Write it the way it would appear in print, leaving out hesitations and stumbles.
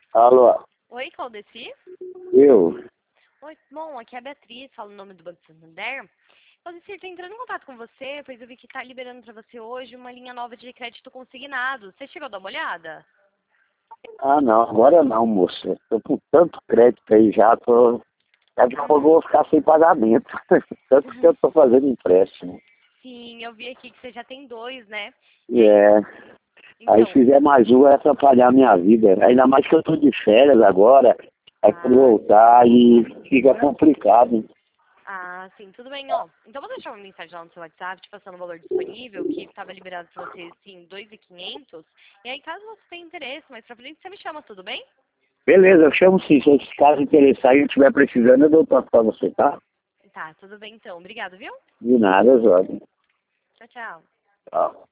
Alô, Oi, Claudeci? eu? Oi, bom, aqui é a Beatriz, falo o nome do Banco Santander. Claudeci, estou entrando em contato com você, pois eu vi que está liberando para você hoje uma linha nova de crédito consignado. Você chegou a dar uma olhada? Ah, não, agora não, moça. Tô com tanto crédito aí já, daqui a pouco eu vou ficar sem pagamento. Tanto que eu tô fazendo empréstimo. Sim, eu vi aqui que você já tem dois, né? E E aí, aí então, se fizer mais um vai atrapalhar a minha vida. Ainda mais que eu tô de férias agora. Aí quando ah, voltar e fica complicado. sim, tudo bem, ó. Então, vou deixar uma mensagem lá no seu WhatsApp, te passando o valor disponível, que estava liberado para você, sim, 2.500. E aí, caso você tenha interesse, mais pra frente, você me chama, tudo bem? Beleza, eu chamo sim. Se esse caso interessar e eu estiver precisando, eu dou toque pra você, tá? Tá, tudo bem então. Obrigado, viu? De nada, Jorge. Tchau, tchau. Tchau.